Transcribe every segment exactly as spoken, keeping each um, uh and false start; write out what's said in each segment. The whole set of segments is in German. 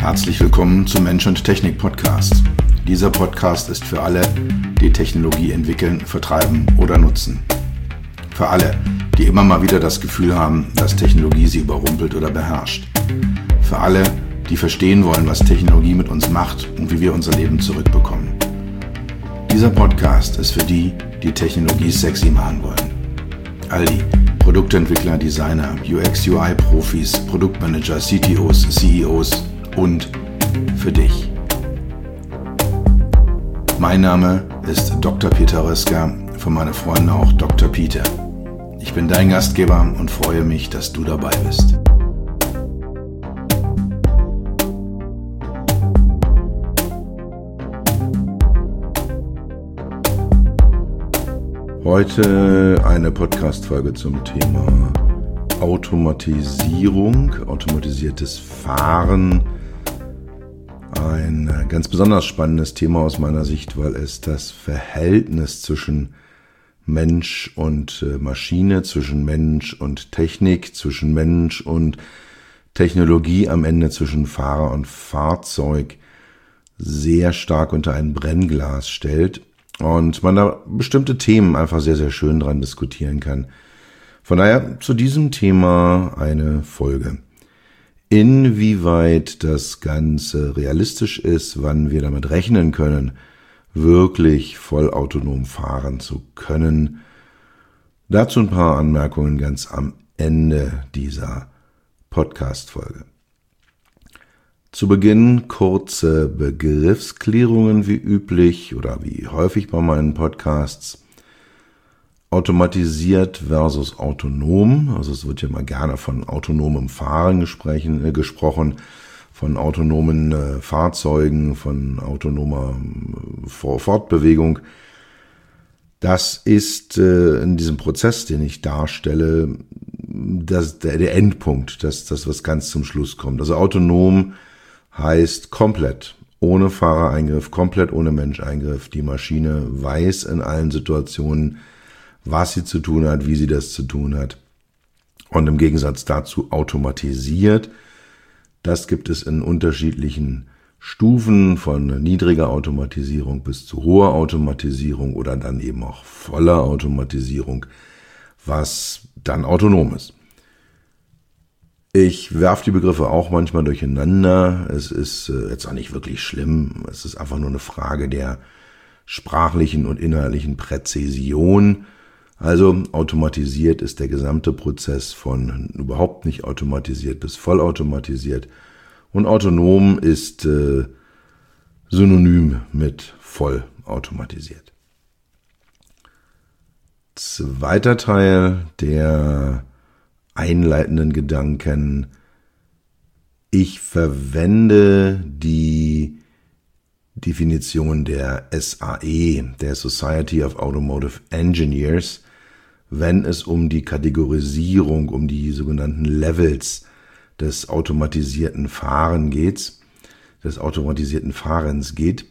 Herzlich willkommen zum Mensch und Technik Podcast. Dieser Podcast ist für alle, die Technologie entwickeln, vertreiben oder nutzen. Für alle, die immer mal wieder das Gefühl haben, dass Technologie sie überrumpelt oder beherrscht. Für alle, die verstehen wollen, was Technologie mit uns macht und wie wir unser Leben zurückbekommen. Dieser Podcast ist für die, die Technologie sexy machen wollen. All die Produktentwickler, Designer, U X U I-Profis, Produktmanager, C T Os, C E Os und für dich. Mein Name ist Doktor Peter Röska, von meinen Freunden auch Doktor Peter. Ich bin dein Gastgeber und freue mich, dass du dabei bist. Heute eine Podcast-Folge zum Thema Automatisierung, automatisiertes Fahren. Ein ganz besonders spannendes Thema aus meiner Sicht, weil es das Verhältnis zwischen Mensch und Maschine, zwischen Mensch und Technik, zwischen Mensch und Technologie, am Ende zwischen Fahrer und Fahrzeug sehr stark unter ein Brennglas stellt. Und man da bestimmte Themen einfach sehr, sehr schön dran diskutieren kann. Von daher zu diesem Thema eine Folge. Inwieweit das Ganze realistisch ist, wann wir damit rechnen können, wirklich vollautonom fahren zu können. Dazu ein paar Anmerkungen ganz am Ende dieser Podcast-Folge. Zu Beginn kurze Begriffsklärungen wie üblich oder wie häufig bei meinen Podcasts. Automatisiert versus autonom. Also es wird ja mal gerne von autonomem Fahren gesprochen, äh, gesprochen von autonomen äh, Fahrzeugen, von autonomer äh, Fortbewegung. Das ist äh, in diesem Prozess, den ich darstelle, das, der, der Endpunkt, das, das, was ganz zum Schluss kommt. Also autonom heißt komplett ohne Fahrereingriff, komplett ohne Menscheingriff. Die Maschine weiß in allen Situationen, was sie zu tun hat, wie sie das zu tun hat. Und im Gegensatz dazu automatisiert. Das gibt es in unterschiedlichen Stufen von niedriger Automatisierung bis zu hoher Automatisierung oder dann eben auch voller Automatisierung, was dann autonom ist. Ich werfe die Begriffe auch manchmal durcheinander. Es ist äh, jetzt auch nicht wirklich schlimm. Es ist einfach nur eine Frage der sprachlichen und inhaltlichen Präzision. Also automatisiert ist der gesamte Prozess von überhaupt nicht automatisiert bis vollautomatisiert. Und autonom ist äh, synonym mit vollautomatisiert. Zweiter Teil der einleitenden Gedanken. Ich verwende die Definition der S A E, der Society of Automotive Engineers, wenn es um die Kategorisierung, um die sogenannten Levels des automatisierten Fahren geht, des automatisierten Fahrens geht.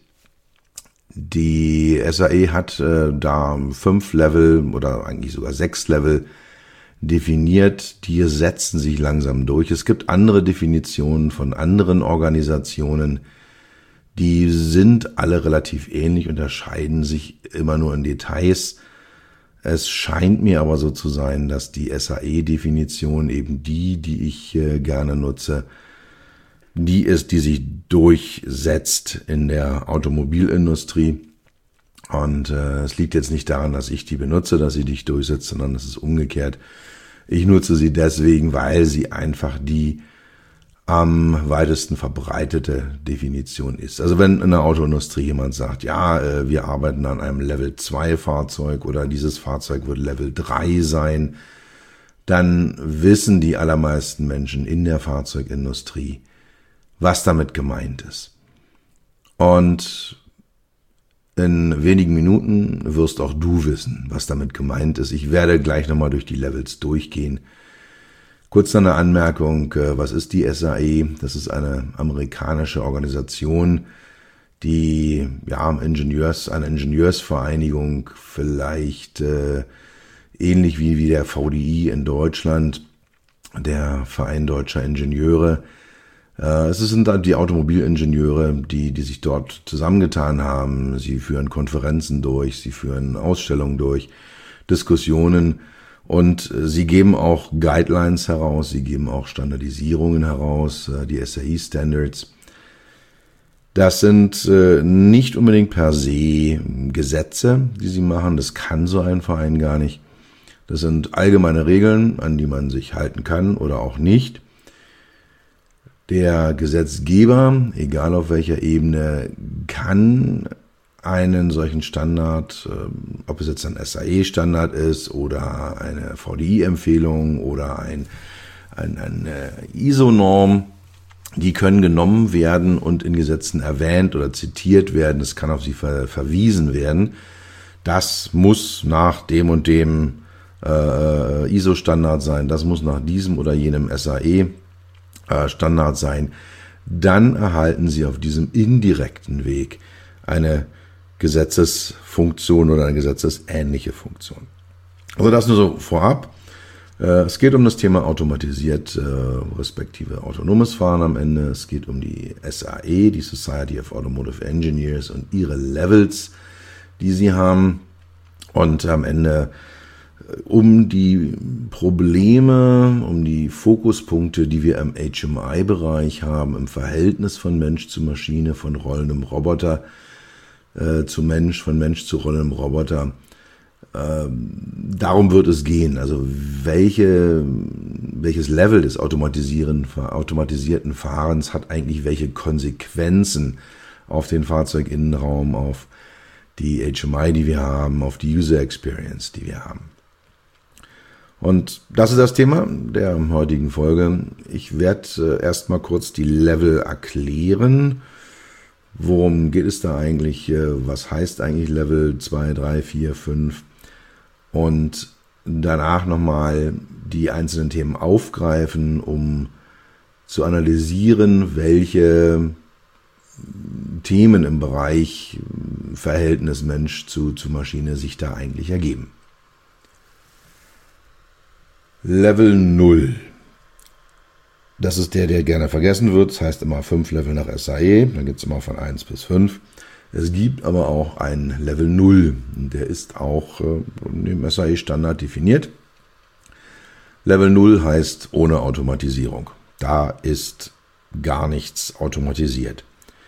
Die S A E hat äh, da fünf Level oder eigentlich sogar sechs Level definiert, die setzen sich langsam durch. Es gibt andere Definitionen von anderen Organisationen, die sind alle relativ ähnlich, unterscheiden sich immer nur in Details. Es scheint mir aber so zu sein, dass die S A E-Definition eben die, die ich äh, gerne nutze, die ist, die sich durchsetzt in der Automobilindustrie. Und äh, es liegt jetzt nicht daran, dass ich die benutze, dass sie dich durchsetzt, sondern es ist umgekehrt. Ich nutze sie deswegen, weil sie einfach die am weitesten verbreitete Definition ist. Also wenn in der Autoindustrie jemand sagt, ja, äh, wir arbeiten an einem Level zwei Fahrzeug oder dieses Fahrzeug wird Level drei sein, dann wissen die allermeisten Menschen in der Fahrzeugindustrie, was damit gemeint ist. Und in wenigen Minuten wirst auch du wissen, was damit gemeint ist. Ich werde gleich nochmal durch die Levels durchgehen. Kurz noch eine Anmerkung, was ist die S A E? Das ist eine amerikanische Organisation, die ja Ingenieurs, eine Ingenieursvereinigung, vielleicht äh, ähnlich wie, wie der V D I in Deutschland, der Verein Deutscher Ingenieure, Es sind dann die Automobilingenieure, die, die sich dort zusammengetan haben. Sie führen Konferenzen durch, sie führen Ausstellungen durch, Diskussionen und sie geben auch Guidelines heraus, sie geben auch Standardisierungen heraus, die S A E-Standards. Das sind nicht unbedingt per se Gesetze, die sie machen. Das kann so ein Verein gar nicht. Das sind allgemeine Regeln, an die man sich halten kann oder auch nicht. Der Gesetzgeber, egal auf welcher Ebene, kann einen solchen Standard, ob es jetzt ein S A E-Standard ist oder eine V D I-Empfehlung oder ein, ein, eine I S O-Norm, die können genommen werden und in Gesetzen erwähnt oder zitiert werden. Es kann auf sie ver, verwiesen werden. Das muss nach dem und dem äh, I S O-Standard sein, das muss nach diesem oder jenem S A E Standard sein, dann erhalten Sie auf diesem indirekten Weg eine Gesetzesfunktion oder eine gesetzesähnliche Funktion. Also das nur so vorab. Es geht um das Thema automatisiert, respektive autonomes Fahren am Ende. Es geht um die S A E, die Society of Automotive Engineers und ihre Levels, die sie haben. Und am Ende um die Probleme, um die Fokuspunkte, die wir im H M I-Bereich haben, im Verhältnis von Mensch zu Maschine, von rollendem Roboter äh, zu Mensch, von Mensch zu rollendem Roboter. Äh, darum wird es gehen. Also welche, welches Level des automatisieren, automatisierten Fahrens hat eigentlich welche Konsequenzen auf den Fahrzeuginnenraum, auf die H M I, die wir haben, auf die User Experience, die wir haben. Und das ist das Thema der heutigen Folge. Ich werde äh, erstmal kurz die Level erklären. Worum geht es da eigentlich? Äh, was heißt eigentlich Level zwei, drei, vier, fünf? Und danach nochmal die einzelnen Themen aufgreifen, um zu analysieren, welche Themen im Bereich Verhältnis Mensch zu, zu Maschine sich da eigentlich ergeben. Level null. Das ist der, der gerne vergessen wird. Das heißt immer fünf Level nach S A E. Dann gibt es immer von eins bis fünf. Es gibt aber auch einen Level null. Der ist auch äh, im S A E-Standard definiert. Level null heißt ohne Automatisierung. Da ist gar nichts automatisiert.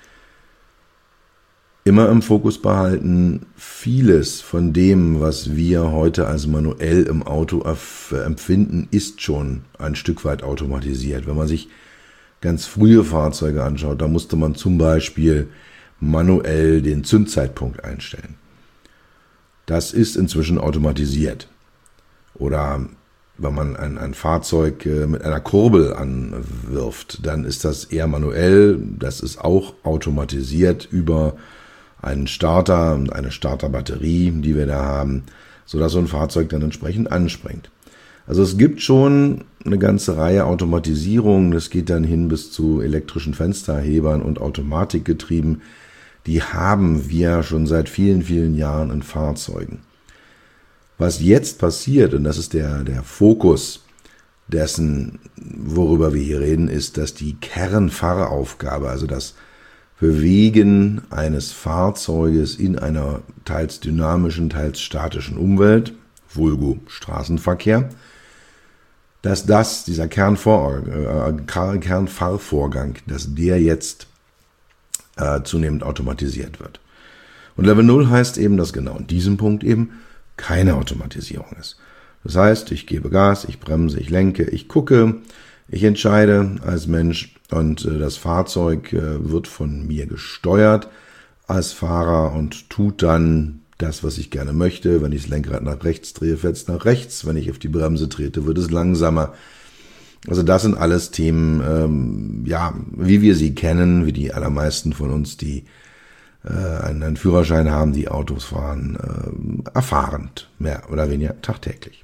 Immer im Fokus behalten, vieles von dem, was wir heute als manuell im Auto empfinden, ist schon ein Stück weit automatisiert. Wenn man sich ganz frühe Fahrzeuge anschaut, da musste man zum Beispiel manuell den Zündzeitpunkt einstellen. Das ist inzwischen automatisiert. Oder wenn man ein, ein Fahrzeug mit einer Kurbel anwirft, dann ist das eher manuell. Das ist auch automatisiert über einen Starter und eine Starterbatterie, die wir da haben, sodass so ein Fahrzeug dann entsprechend anspringt. Also es gibt schon eine ganze Reihe Automatisierungen, das geht dann hin bis zu elektrischen Fensterhebern und Automatikgetrieben, die haben wir schon seit vielen, vielen Jahren in Fahrzeugen. Was jetzt passiert, und das ist der, der Fokus dessen, worüber wir hier reden, ist, dass die Kernfahraufgabe, also das Bewegen eines Fahrzeuges in einer teils dynamischen, teils statischen Umwelt, vulgo Straßenverkehr, dass das, dieser Kernvor, äh, Kernfahrvorgang, dass der jetzt äh, zunehmend automatisiert wird. Und Level null heißt eben, dass genau in diesem Punkt eben keine Automatisierung ist. Das heißt, ich gebe Gas, ich bremse, ich lenke, ich gucke, ich entscheide als Mensch und äh, das Fahrzeug äh, wird von mir gesteuert als Fahrer und tut dann das, was ich gerne möchte. Wenn ich das Lenkrad nach rechts drehe, fährt es nach rechts. Wenn ich auf die Bremse trete, wird es langsamer. Also das sind alles Themen, ähm, ja, wie wir sie kennen, wie die allermeisten von uns, die äh, einen, einen Führerschein haben, die Autos fahren, äh, erfahrend, mehr oder weniger tagtäglich.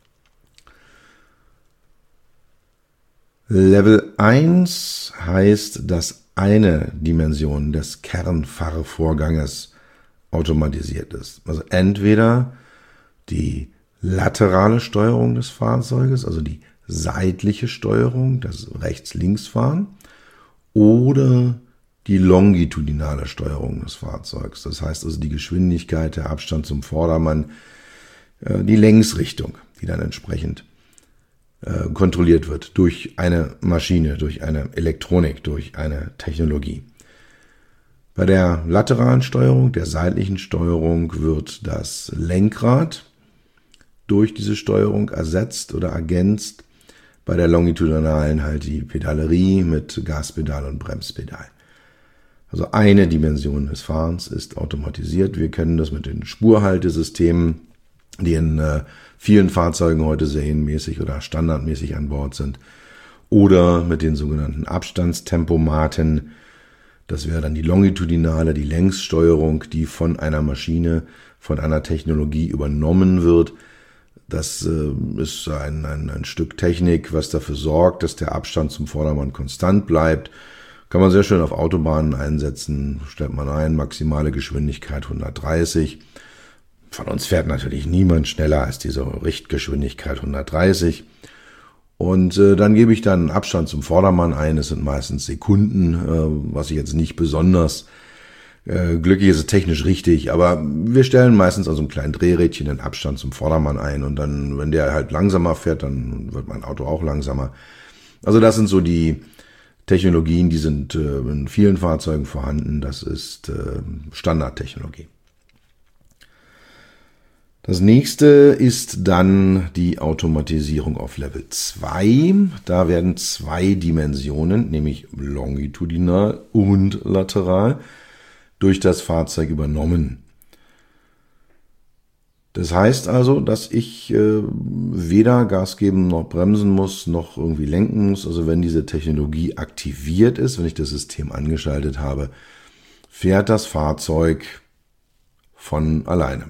Level eins heißt, dass eine Dimension des Kernfahrvorganges automatisiert ist. Also entweder die laterale Steuerung des Fahrzeuges, also die seitliche Steuerung, das Rechts-Links-Fahren, oder die longitudinale Steuerung des Fahrzeugs. Das heißt also die Geschwindigkeit, der Abstand zum Vordermann, die Längsrichtung, die dann entsprechend kontrolliert wird durch eine Maschine, durch eine Elektronik, durch eine Technologie. Bei der lateralen Steuerung, der seitlichen Steuerung, wird das Lenkrad durch diese Steuerung ersetzt oder ergänzt. Bei der longitudinalen halt die Pedalerie mit Gaspedal und Bremspedal. Also eine Dimension des Fahrens ist automatisiert. Wir kennen das mit den Spurhaltesystemen, die in äh, vielen Fahrzeugen heute serienmäßig oder standardmäßig an Bord sind. Oder mit den sogenannten Abstandstempomaten. Das wäre dann die longitudinale, die Längssteuerung, die von einer Maschine, von einer Technologie übernommen wird. Das äh, ist ein, ein, ein Stück Technik, was dafür sorgt, dass der Abstand zum Vordermann konstant bleibt. Kann man sehr schön auf Autobahnen einsetzen. Stellt man ein, maximale Geschwindigkeit hundertdreißig. Von uns fährt natürlich niemand schneller als diese Richtgeschwindigkeit hundertdreißig. Und äh, dann gebe ich dann einen Abstand zum Vordermann ein. Das sind meistens Sekunden, äh, was ich jetzt nicht besonders äh, glücklich ist, technisch richtig. Aber wir stellen meistens an so einem kleinen Drehrädchen den Abstand zum Vordermann ein. Und dann, wenn der halt langsamer fährt, dann wird mein Auto auch langsamer. Also das sind so die Technologien, die sind äh, in vielen Fahrzeugen vorhanden. Das ist äh, Standardtechnologie. Das nächste ist dann die Automatisierung auf Level zwei. Da werden zwei Dimensionen, nämlich longitudinal und lateral, durch das Fahrzeug übernommen. Das heißt also, dass ich äh, weder Gas geben noch bremsen muss, noch irgendwie lenken muss. Also wenn diese Technologie aktiviert ist, wenn ich das System angeschaltet habe, fährt das Fahrzeug von alleine.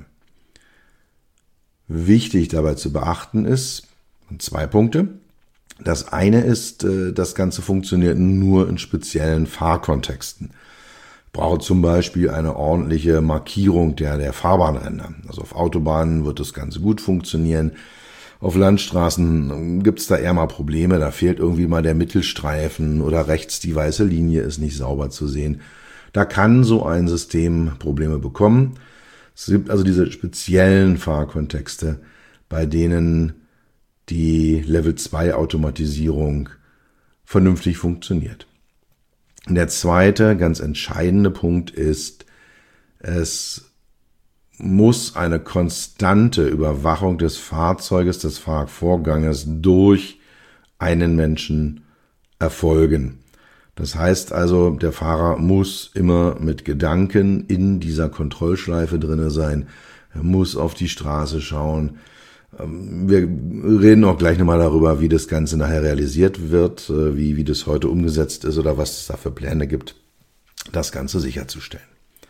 Wichtig dabei zu beachten ist, zwei Punkte. Das eine ist, äh, das Ganze funktioniert nur in speziellen Fahrkontexten. Braucht zum Beispiel eine ordentliche Markierung der, der Fahrbahnränder. Also auf Autobahnen wird das Ganze gut funktionieren. Auf Landstraßen gibt's da eher mal Probleme. Da fehlt irgendwie mal der Mittelstreifen oder rechts die weiße Linie ist nicht sauber zu sehen. Da kann so ein System Probleme bekommen. Es gibt also diese speziellen Fahrkontexte, bei denen die Level zwei Automatisierung vernünftig funktioniert. Der zweite, ganz entscheidende Punkt ist, es muss eine konstante Überwachung des Fahrzeuges, des Fahrvorganges durch einen Menschen erfolgen. Das heißt also, der Fahrer muss immer mit Gedanken in dieser Kontrollschleife drinne sein. Er muss auf die Straße schauen. Wir reden auch gleich nochmal darüber, wie das Ganze nachher realisiert wird, wie, wie das heute umgesetzt ist oder was es da für Pläne gibt, das Ganze sicherzustellen.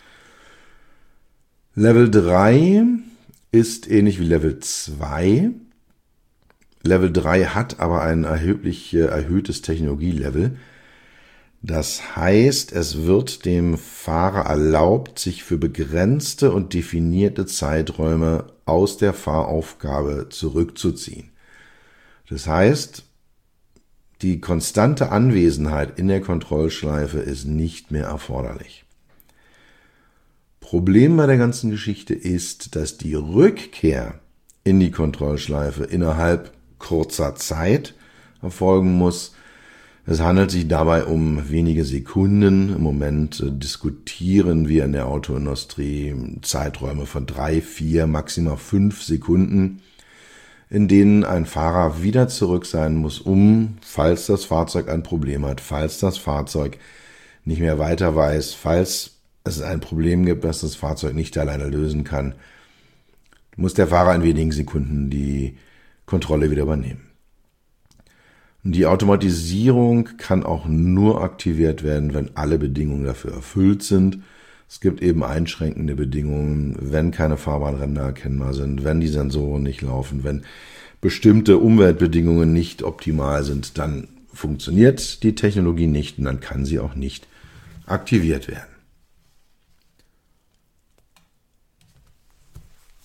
Level drei ist ähnlich wie Level zwei. Level drei hat aber ein erheblich erhöhtes Technologielevel. Das heißt, es wird dem Fahrer erlaubt, sich für begrenzte und definierte Zeiträume aus der Fahraufgabe zurückzuziehen. Das heißt, die konstante Anwesenheit in der Kontrollschleife ist nicht mehr erforderlich. Problem bei der ganzen Geschichte ist, dass die Rückkehr in die Kontrollschleife innerhalb kurzer Zeit erfolgen muss. Es handelt sich dabei um wenige Sekunden. Im Moment äh, diskutieren wir in der Autoindustrie Zeiträume von drei, vier, maximal fünf Sekunden, in denen ein Fahrer wieder zurück sein muss, um, falls das Fahrzeug ein Problem hat, falls das Fahrzeug nicht mehr weiter weiß, falls es ein Problem gibt, das das Fahrzeug nicht alleine lösen kann, muss der Fahrer in wenigen Sekunden die Kontrolle wieder übernehmen. Die Automatisierung kann auch nur aktiviert werden, wenn alle Bedingungen dafür erfüllt sind. Es gibt eben einschränkende Bedingungen, wenn keine Fahrbahnränder erkennbar sind, wenn die Sensoren nicht laufen, wenn bestimmte Umweltbedingungen nicht optimal sind, dann funktioniert die Technologie nicht und dann kann sie auch nicht aktiviert werden.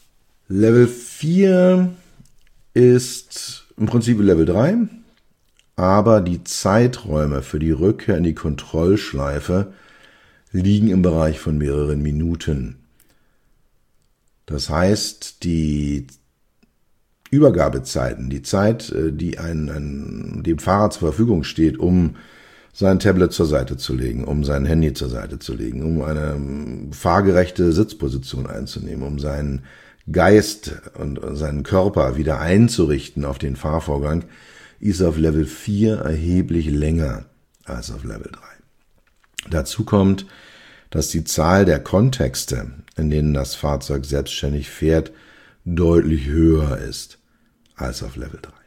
Level vier ist im Prinzip Level drei. aber die Zeiträume für die Rückkehr in die Kontrollschleife liegen im Bereich von mehreren Minuten. Das heißt, die Übergabezeiten, die Zeit, die ein, ein, dem Fahrer zur Verfügung steht, um sein Tablet zur Seite zu legen, um sein Handy zur Seite zu legen, um eine fahrgerechte Sitzposition einzunehmen, um seinen Geist und seinen Körper wieder einzurichten auf den Fahrvorgang, ist auf Level vier erheblich länger als auf Level drei. Dazu kommt, dass die Zahl der Kontexte, in denen das Fahrzeug selbstständig fährt, deutlich höher ist als auf Level drei.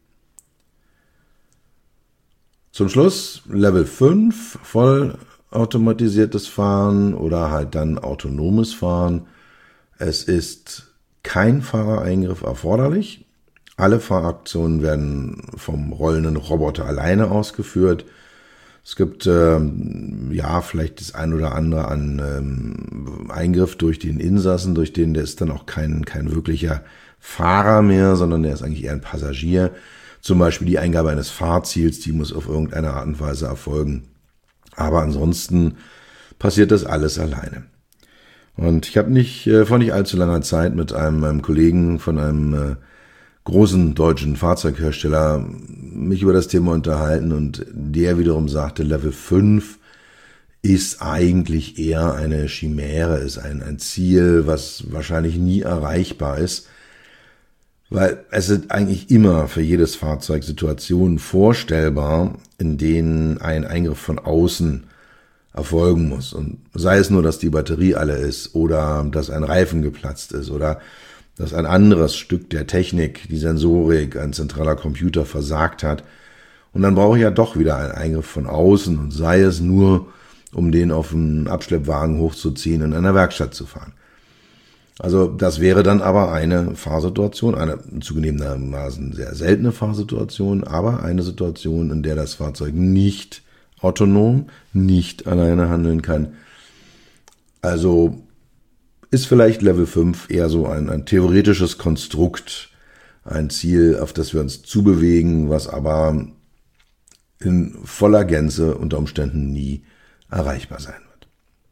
Zum Schluss Level fünf, vollautomatisiertes Fahren oder halt dann autonomes Fahren. Es ist kein Fahrereingriff erforderlich. Alle Fahraktionen werden vom rollenden Roboter alleine ausgeführt. Es gibt ähm, ja vielleicht das ein oder andere an ähm, Eingriff durch den Insassen, durch den, der ist dann auch kein, kein wirklicher Fahrer mehr, sondern der ist eigentlich eher ein Passagier. Zum Beispiel die Eingabe eines Fahrziels, die muss auf irgendeine Art und Weise erfolgen. Aber ansonsten passiert das alles alleine. Und ich habe nicht äh, vor nicht allzu langer Zeit mit einem, einem Kollegen von einem äh, großen deutschen Fahrzeughersteller mich über das Thema unterhalten und der wiederum sagte, Level fünf ist eigentlich eher eine Chimäre, ist ein, ein Ziel, was wahrscheinlich nie erreichbar ist, weil es sind eigentlich immer für jedes Fahrzeug Situationen vorstellbar, in denen ein Eingriff von außen erfolgen muss. Und sei es nur, dass die Batterie alle ist oder dass ein Reifen geplatzt ist oder dass ein anderes Stück der Technik, die Sensorik, ein zentraler Computer versagt hat. Und dann brauche ich ja doch wieder einen Eingriff von außen und sei es nur, um den auf einen Abschleppwagen hochzuziehen und in einer Werkstatt zu fahren. Also das wäre dann aber eine Fahrsituation, eine zugegebenermaßen sehr seltene Fahrsituation, aber eine Situation, in der das Fahrzeug nicht autonom, nicht alleine handeln kann. Also ist vielleicht Level fünf eher so ein, ein theoretisches Konstrukt, ein Ziel, auf das wir uns zubewegen, was aber in voller Gänze unter Umständen nie erreichbar sein wird.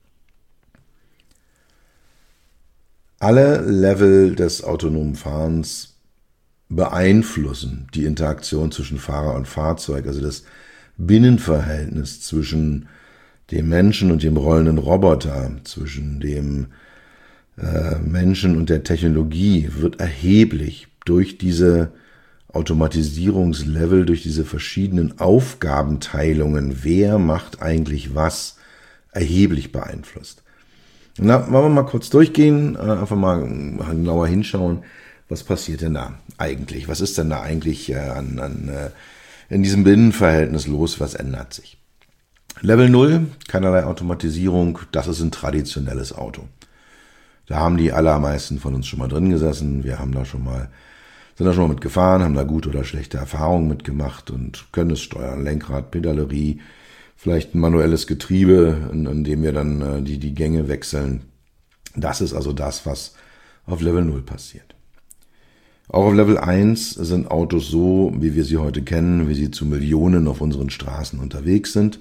Alle Level des autonomen Fahrens beeinflussen die Interaktion zwischen Fahrer und Fahrzeug, also das Binnenverhältnis zwischen dem Menschen und dem rollenden Roboter, zwischen dem äh, Menschen und der Technologie wird erheblich durch diese Automatisierungslevel, durch diese verschiedenen Aufgabenteilungen, wer macht eigentlich was, erheblich beeinflusst. Na, wollen wir mal kurz durchgehen, einfach mal genauer hinschauen, was passiert denn da eigentlich? Was ist denn da eigentlich äh, an, an äh, in diesem Binnenverhältnis los? Was ändert sich? Level null, keinerlei Automatisierung, das ist ein traditionelles Auto. Da haben die allermeisten von uns schon mal drin gesessen. Wir haben da schon mal, sind da schon mal mitgefahren, haben da gute oder schlechte Erfahrungen mitgemacht und können es steuern. Lenkrad, Pedalerie, vielleicht ein manuelles Getriebe, in, in dem wir dann äh, die, die Gänge wechseln. Das ist also das, was auf Level null passiert. Auch auf Level eins sind Autos so, wie wir sie heute kennen, wie sie zu Millionen auf unseren Straßen unterwegs sind.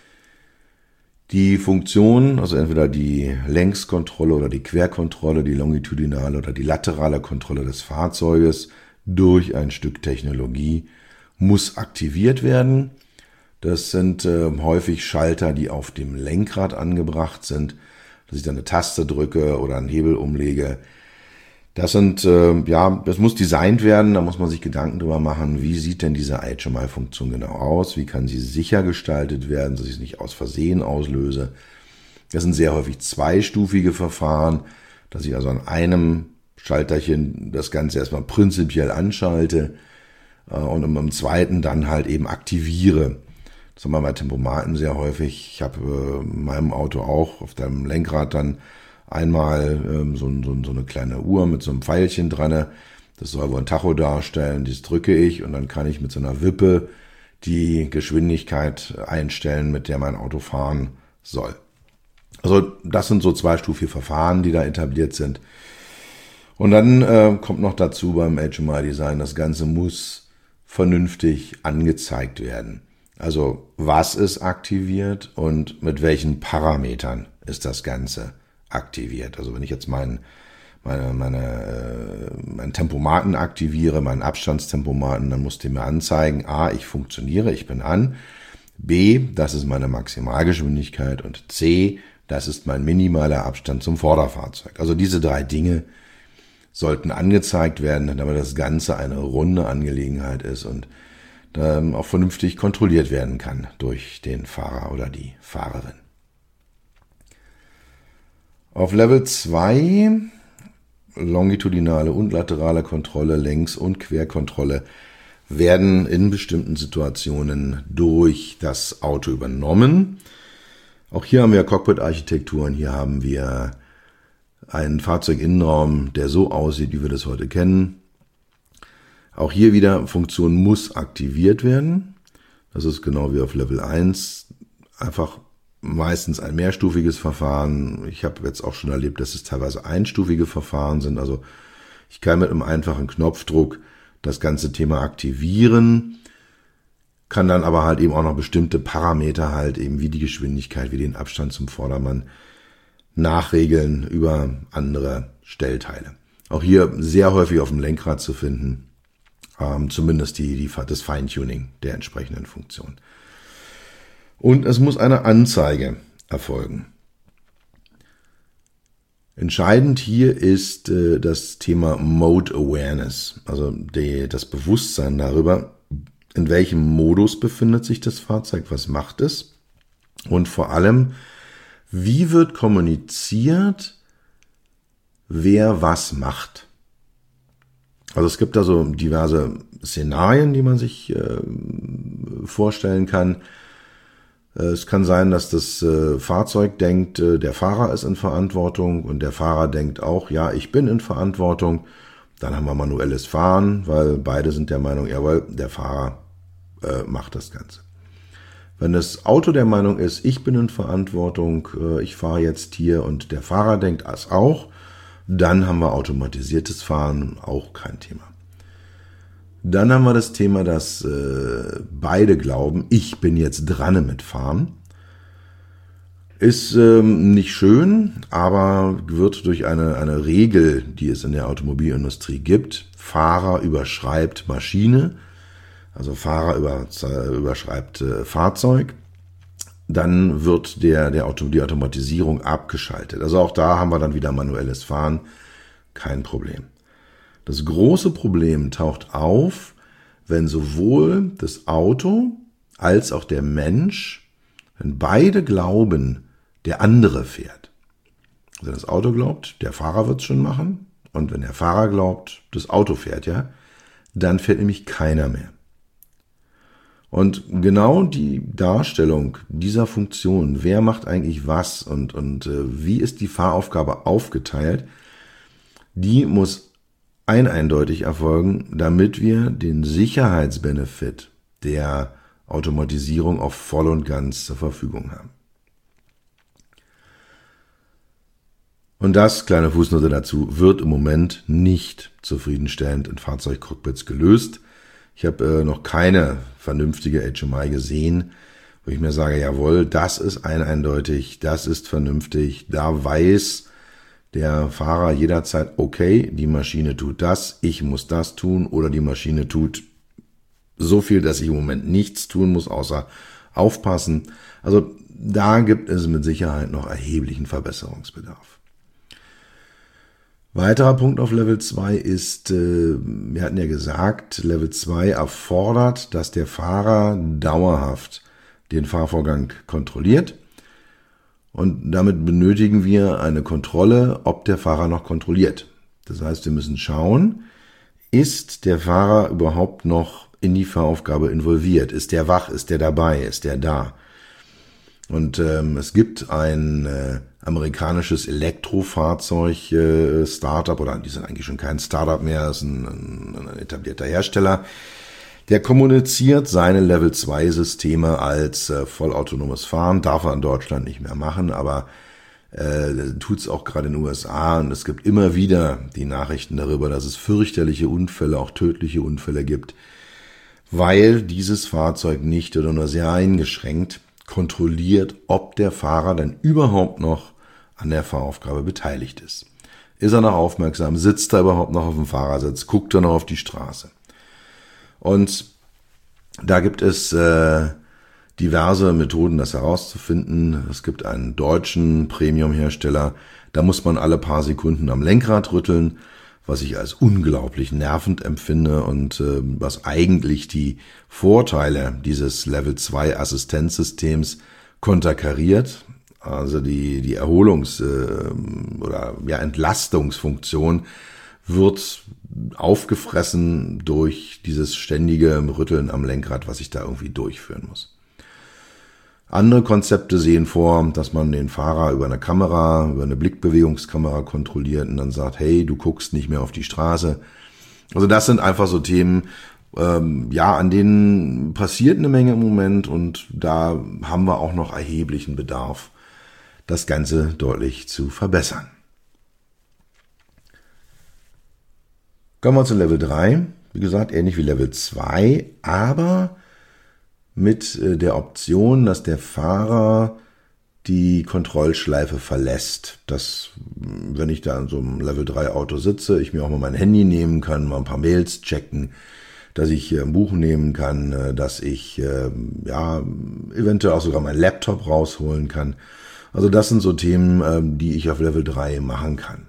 Die Funktion, also entweder die Längskontrolle oder die Querkontrolle, die longitudinale oder die laterale Kontrolle des Fahrzeuges durch ein Stück Technologie muss aktiviert werden. Das sind äh, häufig Schalter, die auf dem Lenkrad angebracht sind, dass ich dann eine Taste drücke oder einen Hebel umlege. Das sind, äh, ja, das muss designt werden, da muss man sich Gedanken drüber machen, wie sieht denn diese H M I-Funktion genau aus, wie kann sie sicher gestaltet werden, dass ich es nicht aus Versehen auslöse. Das sind sehr häufig zweistufige Verfahren, dass ich also an einem Schalterchen das Ganze erstmal prinzipiell anschalte äh, und im, im zweiten dann halt eben aktiviere. Das haben wir bei Tempomaten sehr häufig. Ich habe äh, in meinem Auto auch auf dem Lenkrad dann einmal ähm, so, so, so eine kleine Uhr mit so einem Pfeilchen dran. Das soll wohl ein Tacho darstellen. Das drücke ich und dann kann ich mit so einer Wippe die Geschwindigkeit einstellen, mit der mein Auto fahren soll. Also das sind so zweistufige Verfahren, die da etabliert sind. Und dann äh, kommt noch dazu beim H M I-Design, das Ganze muss vernünftig angezeigt werden. Also was ist aktiviert und mit welchen Parametern ist das Ganze aktiviert. Also wenn ich jetzt meinen meine, meine, äh, meinen Tempomaten aktiviere, meinen Abstandstempomaten, dann muss der mir anzeigen, A, ich funktioniere, ich bin an, B, das ist meine Maximalgeschwindigkeit und C, das ist mein minimaler Abstand zum Vorderfahrzeug. Also diese drei Dinge sollten angezeigt werden, damit das Ganze eine runde Angelegenheit ist und ähm, auch vernünftig kontrolliert werden kann durch den Fahrer oder die Fahrerin. Auf Level zwei, longitudinale und laterale Kontrolle, Längs- und Querkontrolle, werden in bestimmten Situationen durch das Auto übernommen. Auch hier haben wir Cockpit-Architekturen, hier haben wir einen Fahrzeuginnenraum, der so aussieht, wie wir das heute kennen. Auch hier wieder, Funktion muss aktiviert werden. Das ist genau wie auf Level eins, einfach meistens ein mehrstufiges Verfahren. Ich habe jetzt auch schon erlebt, dass es teilweise einstufige Verfahren sind. Also ich kann mit einem einfachen Knopfdruck das ganze Thema aktivieren, kann dann aber halt eben auch noch bestimmte Parameter halt eben wie die Geschwindigkeit, wie den Abstand zum Vordermann nachregeln über andere Stellteile. Auch hier sehr häufig auf dem Lenkrad zu finden, ähm, zumindest die, die, das Feintuning der entsprechenden Funktion. Und es muss eine Anzeige erfolgen. Entscheidend hier ist äh, das Thema Mode Awareness, also die, das Bewusstsein darüber, in welchem Modus befindet sich das Fahrzeug, was macht es und vor allem, wie wird kommuniziert, wer was macht. Also es gibt da so diverse Szenarien, die man sich äh, vorstellen kann. Es kann sein, dass das äh, Fahrzeug denkt, äh, der Fahrer ist in Verantwortung und der Fahrer denkt auch, ja, ich bin in Verantwortung. Dann haben wir manuelles Fahren, weil beide sind der Meinung, jawohl, der Fahrer äh, macht das Ganze. Wenn das Auto der Meinung ist, ich bin in Verantwortung, äh, ich fahre jetzt hier und der Fahrer denkt es auch, dann haben wir automatisiertes Fahren, auch kein Thema. Dann haben wir das Thema, dass äh, beide glauben, ich bin jetzt dran mit Fahren. Ist ähm, nicht schön, aber wird durch eine, eine Regel, die es in der Automobilindustrie gibt, Fahrer überschreibt Maschine, also Fahrer über, äh, überschreibt äh, Fahrzeug, dann wird der, der Auto, die Automatisierung abgeschaltet. Also auch da haben wir dann wieder manuelles Fahren, kein Problem. Das große Problem taucht auf, wenn sowohl das Auto als auch der Mensch, wenn beide glauben, der andere fährt. Wenn das Auto glaubt, der Fahrer wird es schon machen, und wenn der Fahrer glaubt, das Auto fährt ja, dann fährt nämlich keiner mehr. Und genau die Darstellung dieser Funktion, wer macht eigentlich was und, und äh, wie ist die Fahraufgabe aufgeteilt, die muss eindeutig erfolgen, damit wir den Sicherheitsbenefit der Automatisierung auch voll und ganz zur Verfügung haben. Und das, kleine Fußnote dazu, wird im Moment nicht zufriedenstellend in Fahrzeugcockpits gelöst. Ich habe äh, noch keine vernünftige H M I gesehen, wo ich mir sage, jawohl, das ist eindeutig, das ist vernünftig, da weiß der Fahrer jederzeit, okay, die Maschine tut das, ich muss das tun, oder die Maschine tut so viel, dass ich im Moment nichts tun muss, außer aufpassen. Also da gibt es mit Sicherheit noch erheblichen Verbesserungsbedarf. Weiterer Punkt auf Level zwei ist, äh, wir hatten ja gesagt, Level zwei erfordert, dass der Fahrer dauerhaft den Fahrvorgang kontrolliert. Und damit benötigen wir eine Kontrolle, ob der Fahrer noch kontrolliert. Das heißt, wir müssen schauen, ist der Fahrer überhaupt noch in die Fahraufgabe involviert? Ist der wach? Ist der dabei? Ist der da? Und ähm, es gibt ein äh, amerikanisches Elektrofahrzeug äh, Startup, oder die sind eigentlich schon kein Startup mehr, ist ein, ein, ein etablierter Hersteller, der kommuniziert seine Level zwei Systeme als äh, vollautonomes Fahren, darf er in Deutschland nicht mehr machen, aber äh, tut es auch gerade in den U S A, und es gibt immer wieder die Nachrichten darüber, dass es fürchterliche Unfälle, auch tödliche Unfälle gibt, weil dieses Fahrzeug nicht oder nur sehr eingeschränkt kontrolliert, ob der Fahrer denn überhaupt noch an der Fahraufgabe beteiligt ist. Ist er noch aufmerksam? Sitzt er überhaupt noch auf dem Fahrersitz? Guckt er noch auf die Straße? Und da gibt es äh, diverse Methoden, das herauszufinden. Es gibt einen deutschen Premium-Hersteller, da muss man alle paar Sekunden am Lenkrad rütteln, was ich als unglaublich nervend empfinde und äh, was eigentlich die Vorteile dieses Level zwei Assistenzsystems konterkariert. Also die, die Erholungs- äh, oder ja, Entlastungsfunktion wird aufgefressen durch dieses ständige Rütteln am Lenkrad, was ich da irgendwie durchführen muss. Andere Konzepte sehen vor, dass man den Fahrer über eine Kamera, über eine Blickbewegungskamera kontrolliert und dann sagt, hey, du guckst nicht mehr auf die Straße. Also das sind einfach so Themen, ähm, ja, an denen passiert eine Menge im Moment und da haben wir auch noch erheblichen Bedarf, das Ganze deutlich zu verbessern. Kommen wir zu Level drei. Wie gesagt, ähnlich wie Level zwei, aber mit der Option, dass der Fahrer die Kontrollschleife verlässt. Dass, wenn ich da in so einem Level drei Auto sitze, ich mir auch mal mein Handy nehmen kann, mal ein paar Mails checken, dass ich ein Buch nehmen kann, dass ich ja eventuell auch sogar meinen Laptop rausholen kann. Also das sind so Themen, die ich auf Level drei machen kann.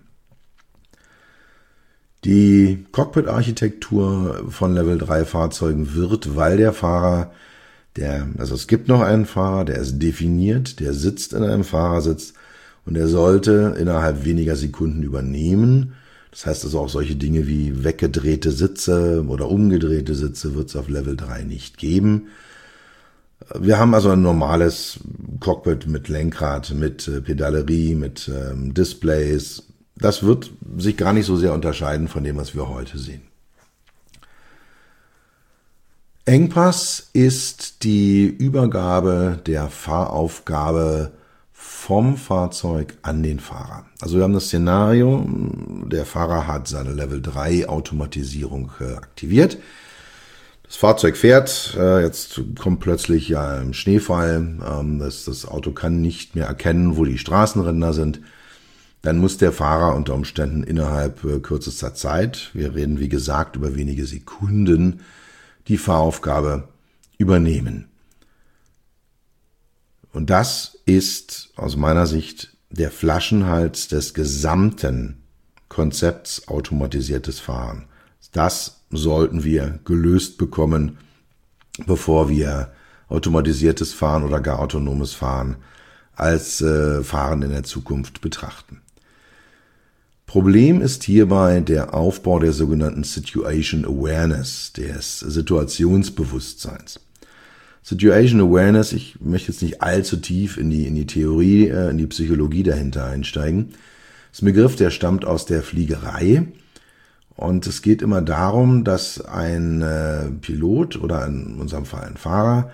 Die Cockpit-Architektur von Level drei Fahrzeugen wird, weil der Fahrer, der, also es gibt noch einen Fahrer, der ist definiert, der sitzt in einem Fahrersitz und er sollte innerhalb weniger Sekunden übernehmen. Das heißt also auch solche Dinge wie weggedrehte Sitze oder umgedrehte Sitze wird es auf Level drei nicht geben. Wir haben also ein normales Cockpit mit Lenkrad, mit Pedalerie, mit ähm, Displays. Das wird sich gar nicht so sehr unterscheiden von dem, was wir heute sehen. Engpass ist die Übergabe der Fahraufgabe vom Fahrzeug an den Fahrer. Also wir haben das Szenario, der Fahrer hat seine Level drei Automatisierung äh, aktiviert. Das Fahrzeug fährt, äh, jetzt kommt plötzlich ja ein Schneefall, ähm, das, das Auto kann nicht mehr erkennen, wo die Straßenränder sind. Dann muss der Fahrer unter Umständen innerhalb äh, kürzester Zeit, wir reden wie gesagt über wenige Sekunden, die Fahraufgabe übernehmen. Und das ist aus meiner Sicht der Flaschenhals des gesamten Konzepts automatisiertes Fahren. Das sollten wir gelöst bekommen, bevor wir automatisiertes Fahren oder gar autonomes Fahren als äh, Fahren in der Zukunft betrachten. Problem ist hierbei der Aufbau der sogenannten Situation Awareness, des Situationsbewusstseins. Situation Awareness, ich möchte jetzt nicht allzu tief in die, in die Theorie, äh, in die Psychologie dahinter einsteigen. Das ist ein Begriff, der stammt aus der Fliegerei. Und es geht immer darum, dass ein äh, Pilot oder in unserem Fall ein Fahrer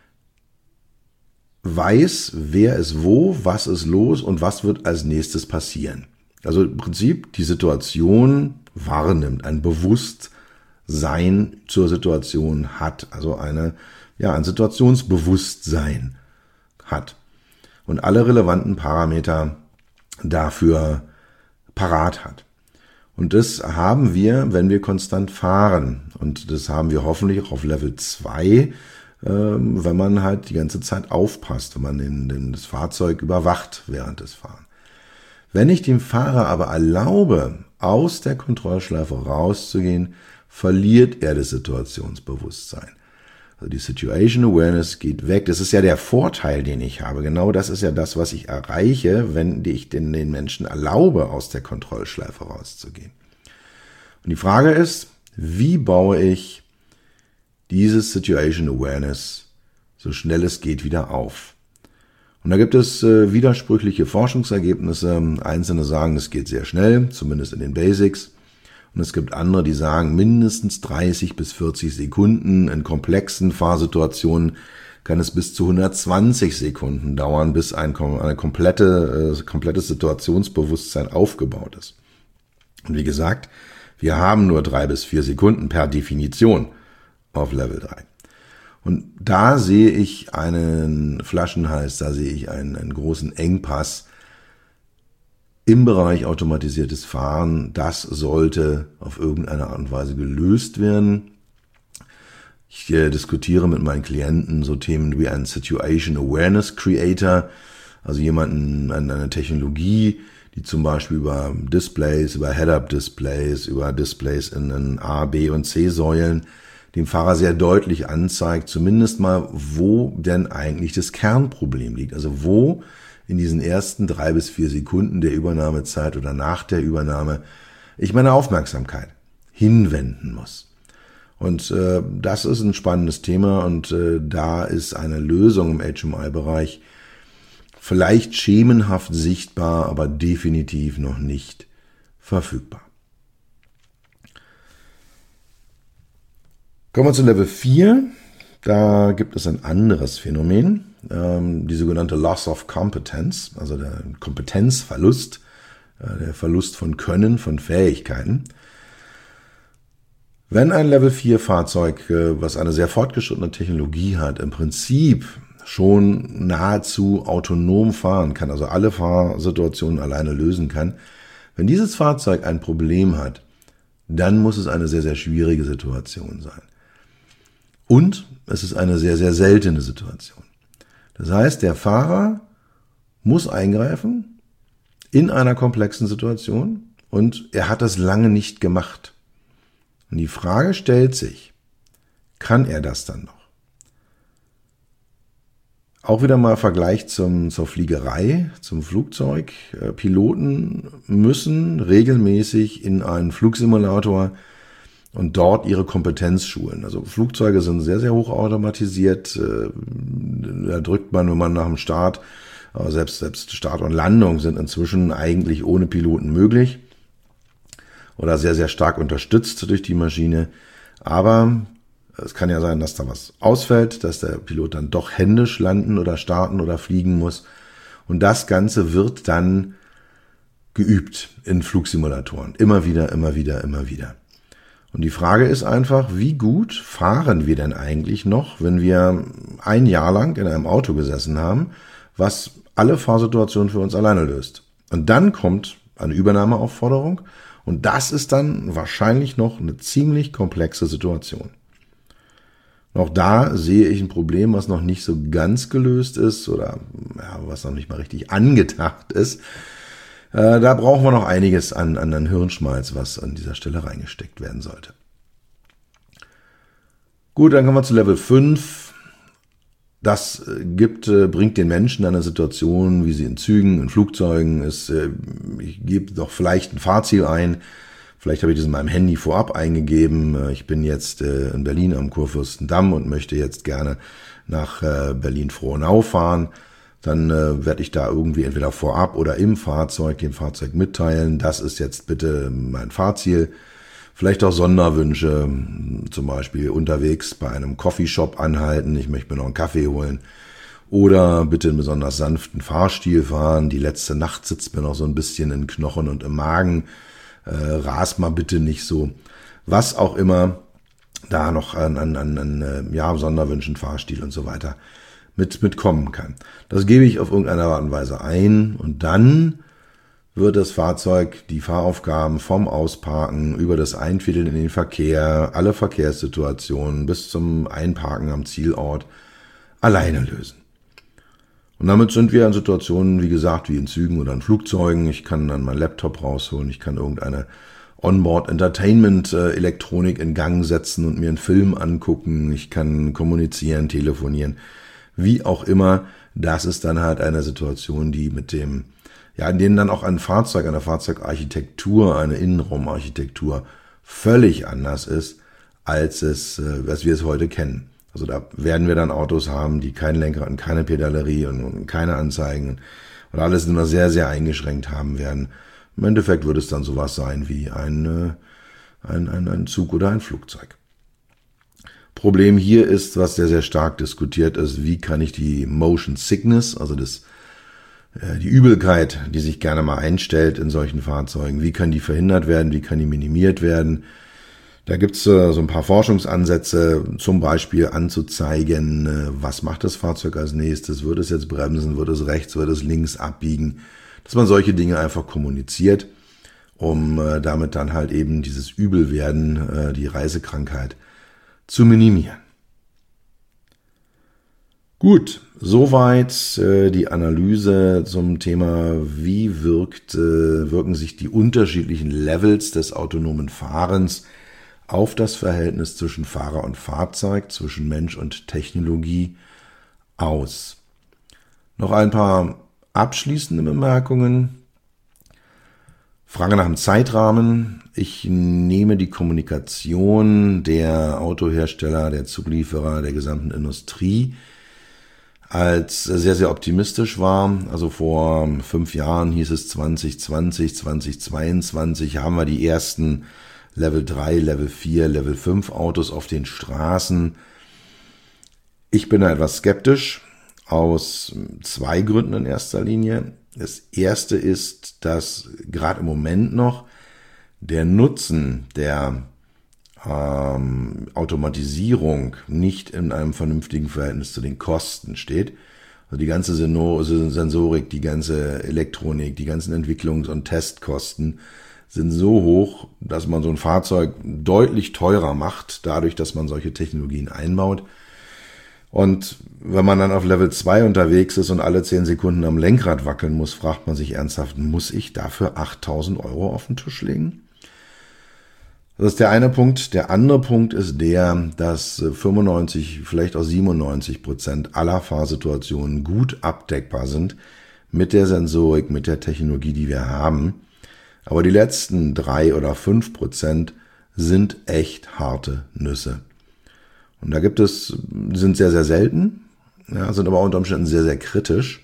weiß, wer ist wo, was ist los und was wird als nächstes passieren. Also im Prinzip die Situation wahrnimmt, ein Bewusstsein zur Situation hat, also eine, ja, ein Situationsbewusstsein hat und alle relevanten Parameter dafür parat hat. Und das haben wir, wenn wir konstant fahren. Und das haben wir hoffentlich auch auf Level zwei, ähm, wenn man halt die ganze Zeit aufpasst, wenn man den, den, das Fahrzeug überwacht während des Fahrens. Wenn ich dem Fahrer aber erlaube, aus der Kontrollschleife rauszugehen, verliert er das Situationsbewusstsein. Also die Situation Awareness geht weg. Das ist ja der Vorteil, den ich habe. Genau das ist ja das, was ich erreiche, wenn ich den, den Menschen erlaube, aus der Kontrollschleife rauszugehen. Und die Frage ist, wie baue ich dieses Situation Awareness so schnell es geht wieder auf? Und da gibt es äh, widersprüchliche Forschungsergebnisse. Einzelne sagen, es geht sehr schnell, zumindest in den Basics. Und es gibt andere, die sagen, mindestens dreißig bis vierzig Sekunden. In komplexen Fahrsituationen kann es bis zu hundertzwanzig Sekunden dauern, bis ein eine komplette, äh, komplettes Situationsbewusstsein aufgebaut ist. Und wie gesagt, wir haben nur drei bis vier Sekunden per Definition. auf Level drei. Und da sehe ich einen Flaschenhals, da sehe ich einen, einen großen Engpass im Bereich automatisiertes Fahren. Das sollte auf irgendeine Art und Weise gelöst werden. Ich äh, diskutiere mit meinen Klienten so Themen wie einen Situation Awareness Creator, also jemanden, eine Technologie, die zum Beispiel über Displays, über Head-Up-Displays, über Displays in, in A, B und C-Säulen dem Fahrer sehr deutlich anzeigt, zumindest mal, wo denn eigentlich das Kernproblem liegt. Also wo in diesen ersten drei bis vier Sekunden der Übernahmezeit oder nach der Übernahme ich meine Aufmerksamkeit hinwenden muss. Und äh, das ist ein spannendes Thema und äh, da ist eine Lösung im H M I-Bereich vielleicht schemenhaft sichtbar, aber definitiv noch nicht verfügbar. Kommen wir zu Level vier. Da gibt es ein anderes Phänomen, ähm, die sogenannte Loss of Competence, also der Kompetenzverlust, äh, der Verlust von Können, von Fähigkeiten. Wenn ein Level vier Fahrzeug, äh, was eine sehr fortgeschrittene Technologie hat, im Prinzip schon nahezu autonom fahren kann, also alle Fahrsituationen alleine lösen kann, wenn dieses Fahrzeug ein Problem hat, dann muss es eine sehr, sehr schwierige Situation sein. Und es ist eine sehr, sehr seltene Situation. Das heißt, der Fahrer muss eingreifen in einer komplexen Situation und er hat das lange nicht gemacht. Und die Frage stellt sich, kann er das dann noch? Auch wieder mal Vergleich zum, zur Fliegerei, zum Flugzeug. Piloten müssen regelmäßig in einen Flugsimulator und dort ihre Kompetenz schulen. Also Flugzeuge sind sehr, sehr hoch automatisiert. Da drückt man, wenn man nach dem Start, aber selbst, selbst Start und Landung sind inzwischen eigentlich ohne Piloten möglich oder sehr, sehr stark unterstützt durch die Maschine. Aber es kann ja sein, dass da was ausfällt, dass der Pilot dann doch händisch landen oder starten oder fliegen muss. Und das Ganze wird dann geübt in Flugsimulatoren. Immer wieder, immer wieder, immer wieder. Und die Frage ist einfach, wie gut fahren wir denn eigentlich noch, wenn wir ein Jahr lang in einem Auto gesessen haben, was alle Fahrsituationen für uns alleine löst. Und dann kommt eine Übernahmeaufforderung und das ist dann wahrscheinlich noch eine ziemlich komplexe Situation. Auch da sehe ich ein Problem, was noch nicht so ganz gelöst ist oder ja, was noch nicht mal richtig angedacht ist. Äh, da brauchen wir noch einiges an, an, an Hirnschmalz, was an dieser Stelle reingesteckt werden sollte. Gut, dann kommen wir zu Level fünf. Das gibt, äh, bringt den Menschen in eine Situation, wie sie in Zügen, in Flugzeugen ist. Äh, ich gebe doch vielleicht ein Fahrziel ein. Vielleicht habe ich das in meinem Handy vorab eingegeben. Ich bin jetzt äh, in Berlin am Kurfürstendamm und möchte jetzt gerne nach äh, Berlin-Frohnau fahren. Dann äh, werde ich da irgendwie entweder vorab oder im Fahrzeug dem Fahrzeug mitteilen, das ist jetzt bitte mein Fahrziel. Vielleicht auch Sonderwünsche, zum Beispiel unterwegs bei einem Coffeeshop anhalten, ich möchte mir noch einen Kaffee holen. Oder bitte einen besonders sanften Fahrstil fahren, die letzte Nacht sitzt mir noch so ein bisschen in Knochen und im Magen. Äh, ras mal bitte nicht so. Was auch immer da noch an, an, an ja, Sonderwünschen, Fahrstil und so weiter mit mitkommen kann. Das gebe ich auf irgendeine Art und Weise ein und dann wird das Fahrzeug die Fahraufgaben vom Ausparken über das Einfädeln in den Verkehr, alle Verkehrssituationen bis zum Einparken am Zielort alleine lösen. Und damit sind wir in Situationen, wie gesagt, wie in Zügen oder in Flugzeugen. Ich kann dann meinen Laptop rausholen, ich kann irgendeine Onboard-Entertainment-Elektronik in Gang setzen und mir einen Film angucken. Ich kann kommunizieren, telefonieren, wie auch immer. Das ist dann halt eine Situation, die mit dem, ja, in denen dann auch ein Fahrzeug, eine Fahrzeugarchitektur, eine Innenraumarchitektur völlig anders ist, als es, was wir es heute kennen. Also da werden wir dann Autos haben, die kein Lenkrad und keine Pedalerie und, und keine Anzeigen und alles nur sehr, sehr eingeschränkt haben werden. Im Endeffekt wird es dann sowas sein wie ein, ein, ein, ein Zug oder ein Flugzeug. Problem hier ist, was sehr, sehr stark diskutiert ist, wie kann ich die Motion Sickness, also das, äh, die Übelkeit, die sich gerne mal einstellt in solchen Fahrzeugen, wie kann die verhindert werden, wie kann die minimiert werden. Da gibt's äh, so ein paar Forschungsansätze, zum Beispiel anzuzeigen, äh, was macht das Fahrzeug als nächstes, wird es jetzt bremsen, wird es rechts, wird es links abbiegen, dass man solche Dinge einfach kommuniziert, um äh, damit dann halt eben dieses Übelwerden, äh, die Reisekrankheit zu minimieren. Gut, soweit äh, die Analyse zum Thema, wie wirkt, äh, wirken sich die unterschiedlichen Levels des autonomen Fahrens auf das Verhältnis zwischen Fahrer und Fahrzeug, zwischen Mensch und Technologie aus. Noch ein paar abschließende Bemerkungen. Frage nach dem Zeitrahmen. Ich nehme die Kommunikation der Autohersteller, der Zulieferer, der gesamten Industrie als sehr, sehr optimistisch wahr. Also vor fünf Jahren hieß es zwanzig zwanzig, zwanzig zweiundzwanzig haben wir die ersten Level drei, Level vier, Level fünf Autos auf den Straßen. Ich bin da etwas skeptisch, aus zwei Gründen in erster Linie. Das erste ist, dass gerade im Moment noch der Nutzen der ähm, Automatisierung nicht in einem vernünftigen Verhältnis zu den Kosten steht. Also die ganze Sensorik, die ganze Elektronik, die ganzen Entwicklungs- und Testkosten sind so hoch, dass man so ein Fahrzeug deutlich teurer macht, dadurch, dass man solche Technologien einbaut. Und wenn man dann auf Level zwei unterwegs ist und alle zehn Sekunden am Lenkrad wackeln muss, fragt man sich ernsthaft, muss ich dafür achttausend Euro auf den Tisch legen? Das ist der eine Punkt. Der andere Punkt ist der, dass fünfundneunzig, vielleicht auch siebenundneunzig Prozent aller Fahrsituationen gut abdeckbar sind mit der Sensorik, mit der Technologie, die wir haben. Aber die letzten drei oder fünf Prozent sind echt harte Nüsse. Und da gibt es, sind sehr, sehr selten, ja, sind aber unter Umständen sehr, sehr kritisch.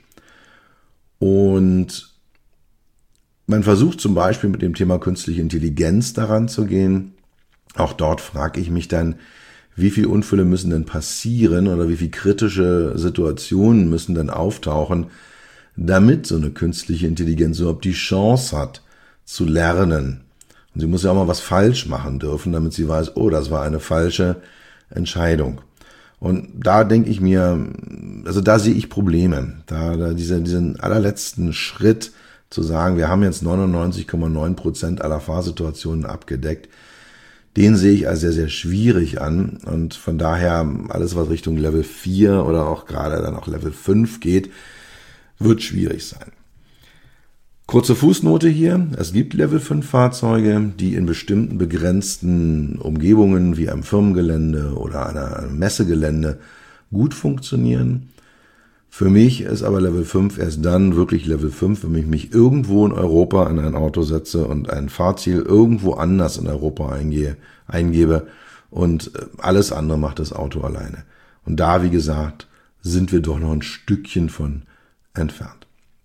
Und man versucht zum Beispiel mit dem Thema künstliche Intelligenz daran zu gehen. Auch dort frage ich mich dann, wie viel Unfälle müssen denn passieren oder wie viel kritische Situationen müssen denn auftauchen, damit so eine künstliche Intelligenz überhaupt die Chance hat, zu lernen. Und sie muss ja auch mal was falsch machen dürfen, damit sie weiß, oh, das war eine falsche Entscheidung. Und da denke ich mir, also da sehe ich Probleme. Da, da diese, diesen allerletzten Schritt zu sagen, wir haben jetzt neunundneunzig Komma neun Prozent aller Fahrsituationen abgedeckt, den sehe ich als sehr, sehr schwierig an. Und von daher, alles was Richtung Level vier oder auch gerade dann auch Level fünf geht, wird schwierig sein. Kurze Fußnote hier, es gibt Level fünf Fahrzeuge, die in bestimmten begrenzten Umgebungen wie einem Firmengelände oder einem Messegelände gut funktionieren. Für mich ist aber Level fünf erst dann wirklich Level fünf, wenn ich mich irgendwo in Europa in ein Auto setze und ein Fahrziel irgendwo anders in Europa eingehe, eingebe und alles andere macht das Auto alleine. Und da, wie gesagt, sind wir doch noch ein Stückchen von entfernt.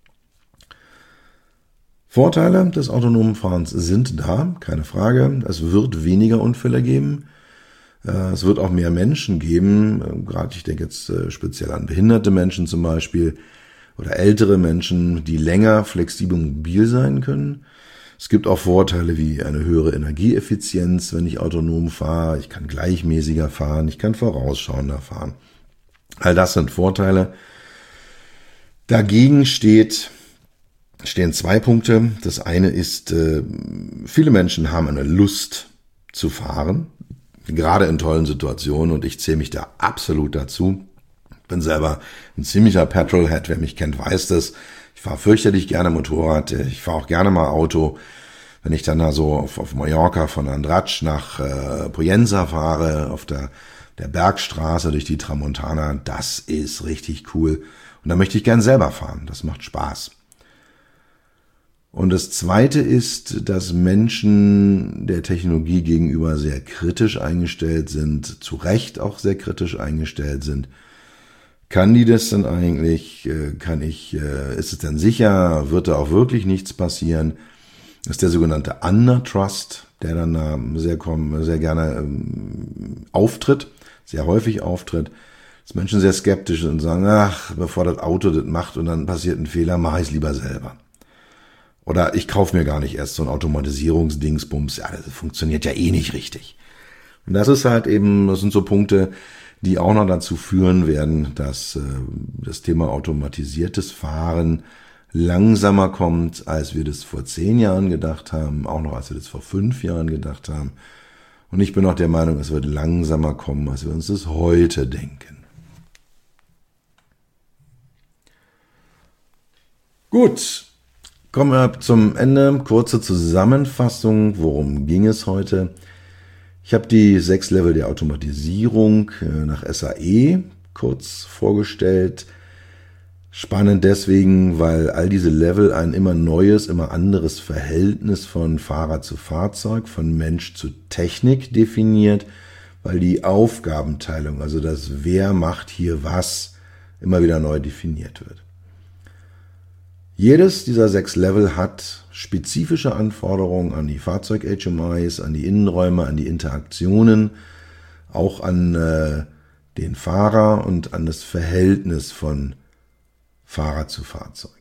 Vorteile des autonomen Fahrens sind da, keine Frage. Es wird weniger Unfälle geben. Es wird auch mehr Menschen geben, gerade ich denke jetzt speziell an behinderte Menschen zum Beispiel oder ältere Menschen, die länger flexibel mobil sein können. Es gibt auch Vorteile wie eine höhere Energieeffizienz, wenn ich autonom fahre. Ich kann gleichmäßiger fahren, ich kann vorausschauender fahren. All das sind Vorteile. Dagegen steht stehen zwei Punkte. Das eine ist, äh, viele Menschen haben eine Lust zu fahren, gerade in tollen Situationen und ich zähle mich da absolut dazu. Bin selber ein ziemlicher Petrolhead, wer mich kennt, weiß das. Ich fahre fürchterlich gerne Motorrad, ich fahre auch gerne mal Auto. Wenn ich dann da so auf, auf Mallorca von Andratx nach äh, Poyensa fahre, auf der, der Bergstraße durch die Tramontana, das ist richtig cool. Und da möchte ich gern selber fahren, das macht Spaß. Und das Zweite ist, dass Menschen der Technologie gegenüber sehr kritisch eingestellt sind, zu Recht auch sehr kritisch eingestellt sind. Kann die das denn eigentlich? Kann ich, ist es denn sicher? Wird da auch wirklich nichts passieren? Das ist der sogenannte Undertrust, der dann sehr, sehr gerne auftritt, sehr häufig auftritt. Dass Menschen sehr skeptisch sind und sagen, ach, bevor das Auto das macht und dann passiert ein Fehler, mache ich es lieber selber. Oder ich kaufe mir gar nicht erst so ein Automatisierungsdingsbums. Ja, das funktioniert ja eh nicht richtig. Und das ist halt eben, das sind so Punkte, die auch noch dazu führen werden, dass äh, das Thema automatisiertes Fahren langsamer kommt, als wir das vor zehn Jahren gedacht haben, auch noch als wir das vor fünf Jahren gedacht haben. Und ich bin auch der Meinung, es wird langsamer kommen, als wir uns das heute denken. Gut, kommen wir zum Ende. Kurze Zusammenfassung, worum ging es heute? Ich habe die sechs Level der Automatisierung nach S A E kurz vorgestellt. Spannend deswegen, weil all diese Level ein immer neues, immer anderes Verhältnis von Fahrer zu Fahrzeug, von Mensch zu Technik definiert, weil die Aufgabenteilung, also das Wer macht hier was, immer wieder neu definiert wird. Jedes dieser sechs Level hat spezifische Anforderungen an die Fahrzeug-H M Is, an die Innenräume, an die Interaktionen, auch an äh, den Fahrer und an das Verhältnis von Fahrer zu Fahrzeug.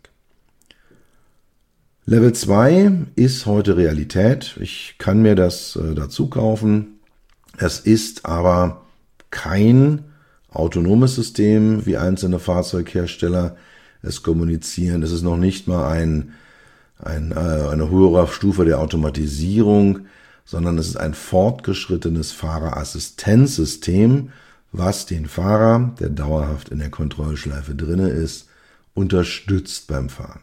Level zwei ist heute Realität. Ich kann mir das äh, dazu kaufen. Es ist aber kein autonomes System, wie einzelne Fahrzeughersteller es kommunizieren. Es ist noch nicht mal ein, ein, äh, eine höhere Stufe der Automatisierung, sondern es ist ein fortgeschrittenes Fahrerassistenzsystem, was den Fahrer, der dauerhaft in der Kontrollschleife drinne ist, unterstützt beim Fahren.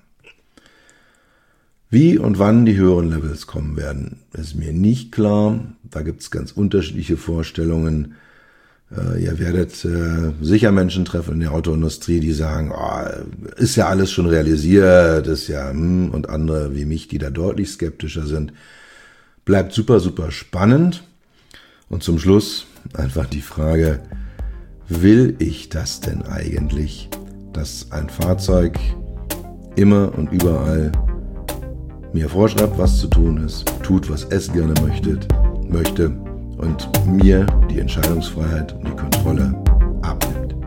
Wie und wann die höheren Levels kommen werden, ist mir nicht klar. Da gibt es ganz unterschiedliche Vorstellungen. Äh, ihr werdet äh, sicher Menschen treffen in der Autoindustrie, die sagen, oh, ist ja alles schon realisiert, ist ja, hm, und andere wie mich, die da deutlich skeptischer sind. Bleibt super, super spannend. Und zum Schluss einfach die Frage, will ich das denn eigentlich, dass ein Fahrzeug immer und überall mir vorschreibt, was zu tun ist, tut, was es gerne möchte, möchte und mir die Entscheidungsfreiheit und die Kontrolle abnimmt.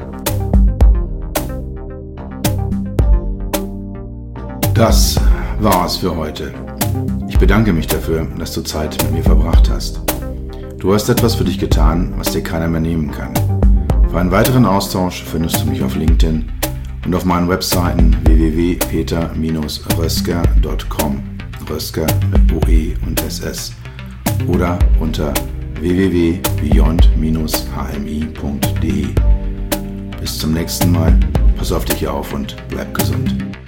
Das war's für heute. Ich bedanke mich dafür, dass du Zeit mit mir verbracht hast. Du hast etwas für dich getan, was dir keiner mehr nehmen kann. Für einen weiteren Austausch findest du mich auf LinkedIn und auf meinen Webseiten w w w punkt peter Bindestrich rösker punkt com, Rösker mit O E und S S, oder unter w w w punkt beyond Bindestrich h m i punkt d e. Bis zum nächsten Mal, pass auf dich auf und bleib gesund.